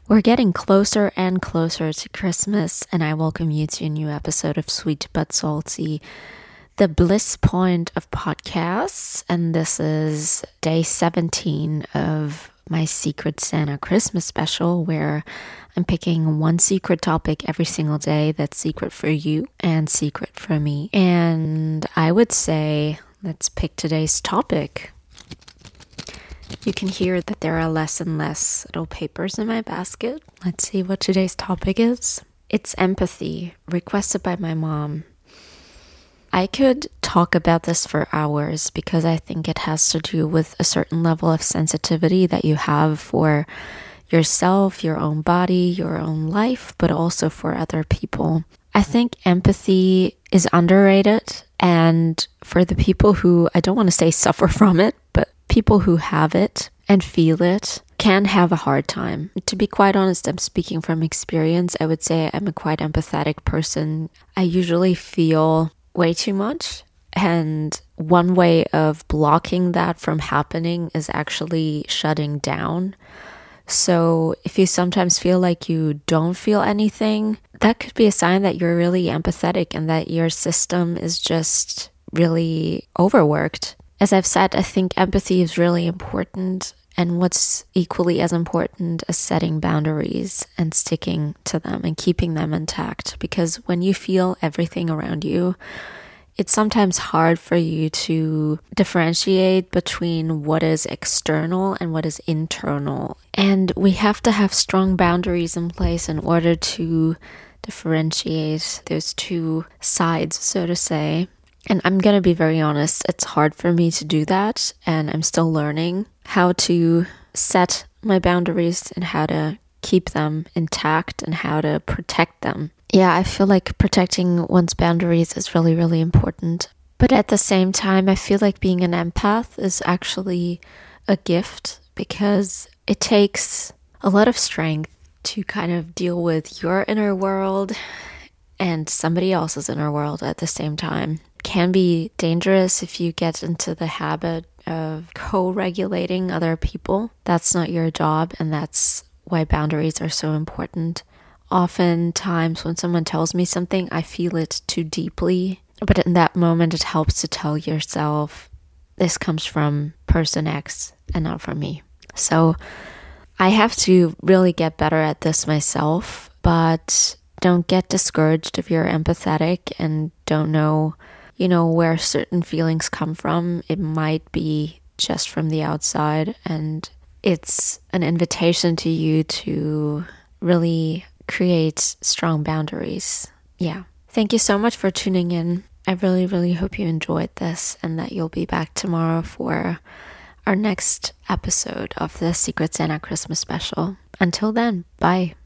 We're getting closer and closer to Christmas, and I welcome you to a new episode of Sweet But Salty, the bliss point of podcasts. And this is day 17 of my Secret Santa Christmas special, where I'm picking one secret topic every single day that's secret for you and secret for me. And I would say, let's pick today's topic. You can hear that there are less and less little papers in my basket. Let's see what today's topic is. It's empathy, requested by my mom. I could talk about this for hours because I think it has to do with a certain level of sensitivity that you have for yourself, your own body, your own life, but also for other people. I think empathy is underrated, and for the people who, I don't want to say suffer from it, but people who have it and feel it can have a hard time. To be quite honest, I'm speaking from experience. I would say I'm a quite empathetic person. I usually feel way too much. And one way of blocking that from happening is actually shutting down. So if you sometimes feel like you don't feel anything, that could be a sign that you're really empathetic and that your system is just really overworked. As I've said, I think empathy is really important, and what's equally as important is setting boundaries and sticking to them and keeping them intact. Because when you feel everything around you, it's sometimes hard for you to differentiate between what is external and what is internal. And we have to have strong boundaries in place in order to differentiate those two sides, so to say. And I'm going to be very honest, it's hard for me to do that, and I'm still learning how to set my boundaries and how to keep them intact and how to protect them. Yeah, I feel like protecting one's boundaries is really, really important. But at the same time, I feel like being an empath is actually a gift because it takes a lot of strength to kind of deal with your inner world and somebody else's inner world at the same time. Can be dangerous if you get into the habit of co-regulating other people. That's not your job, and that's why boundaries are so important. Oftentimes when someone tells me something, I feel it too deeply, but in that moment it helps to tell yourself, this comes from person X and not from me. So I have to really get better at this myself, but don't get discouraged if you're empathetic and don't know where certain feelings come from. It might be just from the outside, and it's an invitation to you to really create strong boundaries. Yeah. Thank you so much for tuning in. I really, really hope you enjoyed this and that you'll be back tomorrow for our next episode of the Secret Santa Christmas special. Until then, bye.